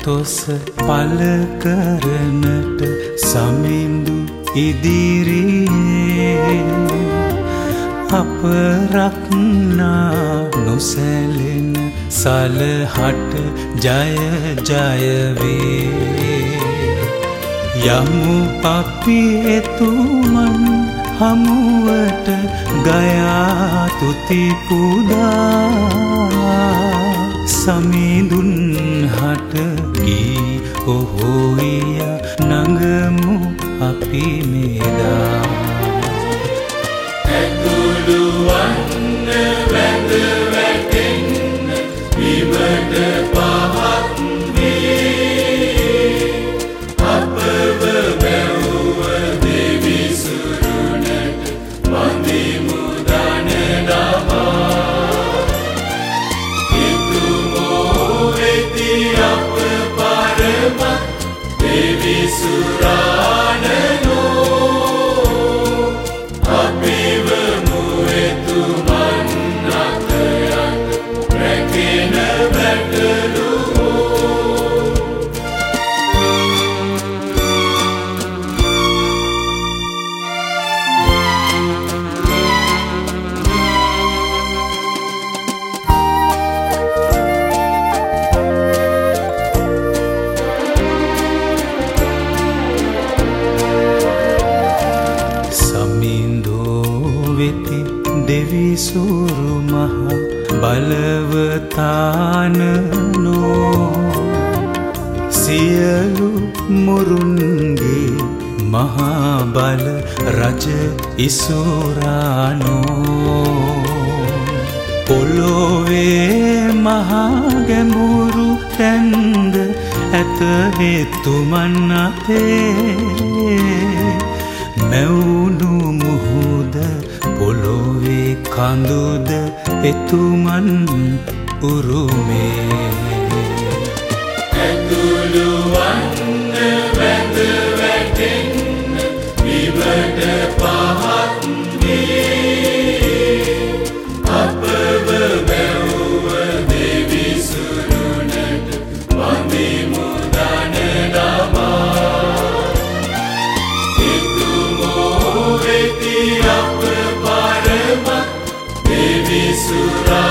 තොස පල කරනට සමිඳු ඉදිරියේ අප රක්නා නොසැලෙන සලහට ජය ජය වේ. යමු අපි එතුමන් හමුවට ගයා තුති පුදා සමිඳුන් හට ගී ඔහොයිය නඟමු අපි මෙදා. ඇතුළුවන්න වැඳ වැටෙන්න විමට පහත් වේ. අපව බැවුව දෙවිසුරුනට වඳිමු දන නමා. එතුමෝ වෙති අප පරමත් දෙවිසුරානනෝ. අපිවමු එතුමන් අතරත් රැකෙන බැටළුවෝ. වෙති දෙවිසුරු මහ බලවතානනෝ. සියලු මුරුන්ගේ මහා බල රජ ඉසුරානෝ. පොළොවේ මහා ගැඹුරු තැන්ද ඇත එතුමන් අතේ. මැවුණු මුහුද පොළොවේ කඳුද එතුමන් උරුමේ. ඇතුළුවන්න වැඳ වැටෙන්න විමට පහත් වේ. අපව බැවුව දෙවිසුරුනට වඳිමු දන නමා. එතුමෝ වෙති අප පරමත් දෙවිසුරා